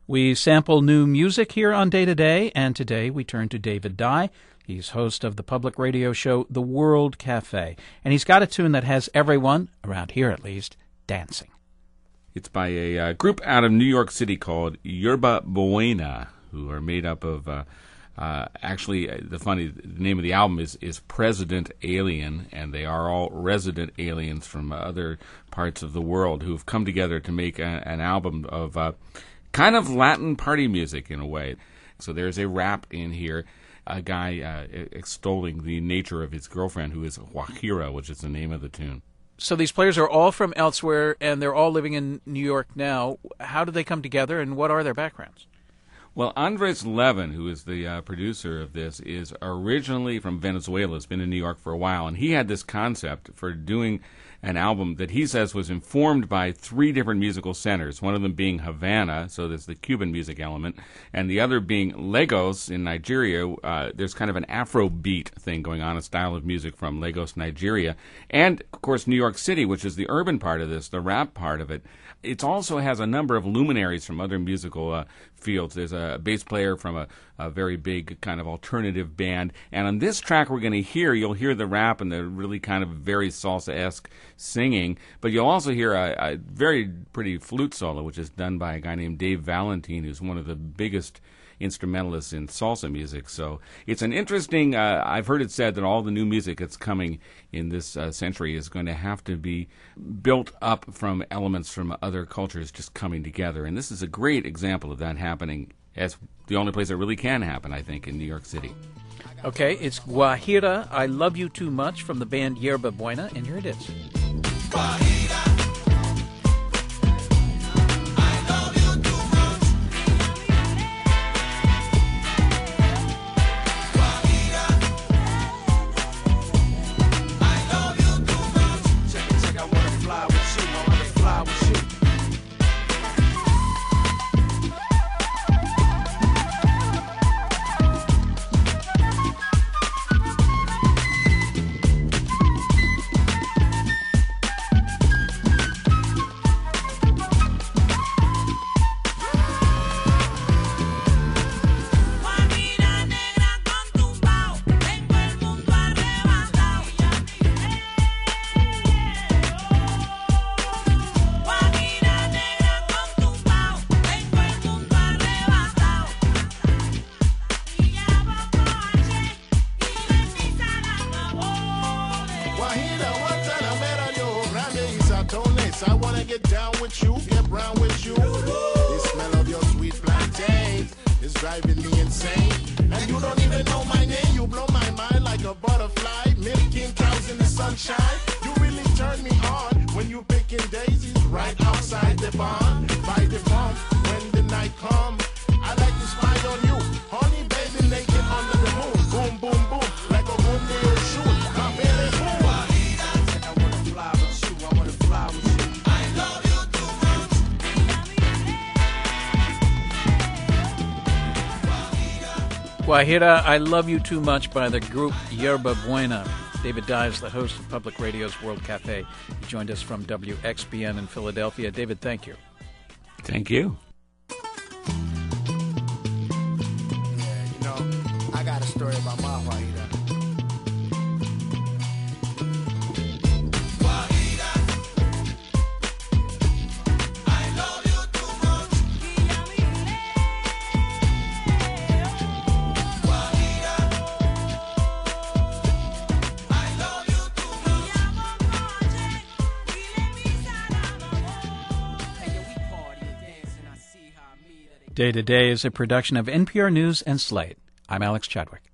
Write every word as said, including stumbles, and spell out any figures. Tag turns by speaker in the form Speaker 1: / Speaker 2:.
Speaker 1: We sample new music here on Day to Day, and today we turn to David Dye. He's host of the public radio show The World Cafe, and he's got a tune that has everyone, around here at least, dancing.
Speaker 2: It's by a uh, group out of New York City called Yerba Buena, who are made up of, uh, uh, actually, uh, the funny the name of the album is, is President Alien, and they are all resident aliens from uh, other parts of the world who have come together to make a, an album of uh, kind of Latin party music in a way. So there's a rap in here, a guy uh, extolling the nature of his girlfriend, who is Guajira, which is the name of the tune.
Speaker 1: So these players are all from elsewhere, and they're all living in New York now. How do they come together, and what are their backgrounds?
Speaker 2: Well, Andres Levin, who is the uh, producer of this, is originally from Venezuela, has been in New York for a while, and he had this concept for doing an album that he says was informed by three different musical centers, one of them being Havana, so there's the Cuban music element, and the other being Lagos in Nigeria. Uh, there's kind of an Afrobeat thing going on, a style of music from Lagos, Nigeria, and, of course, New York City, which is the urban part of this, the rap part of it. It also has a number of luminaries from other musical uh, fields. There's a bass player from a, a very big kind of alternative band. And on this track we're going to hear, you'll hear the rap and the really kind of very salsa-esque singing. But you'll also hear a, a very pretty flute solo, which is done by a guy named Dave Valentine, who's one of the biggest instrumentalists in salsa music. So it's an interesting, uh, I've heard it said that all the new music that's coming in this uh, century is going to have to be built up from elements from other cultures just coming together. And this is a great example of that happening, as the only place that really can happen, I think, in New York City.
Speaker 1: Okay, it's Guajira, I Love You Too Much from the band Yerba Buena, and here it is. Guajira.
Speaker 3: I wanna get down with you, get brown with you. The smell of your sweet plantain is driving me insane. And you don't even know my name, you blow my mind like a butterfly. Milking cows in the sunshine, you really turn me on. When you picking daisies right outside the barn, by the pump, when the night comes, I like to spy on you. Honey baby naked under the moon, boom, boom, boom, like a boom deal shoot. My belly boom. I wanna fly with you, I wanna fly with you.
Speaker 1: Guajira, I Love You Too Much by the group Yerba Buena. David Dye is the host of Public Radio's World Cafe. He joined us from W X B N in Philadelphia. David, thank you.
Speaker 2: Thank you.
Speaker 3: Yeah, you know, I got a story about my Guajira.
Speaker 1: Day to Day is a production of N P R News and Slate. I'm Alex Chadwick.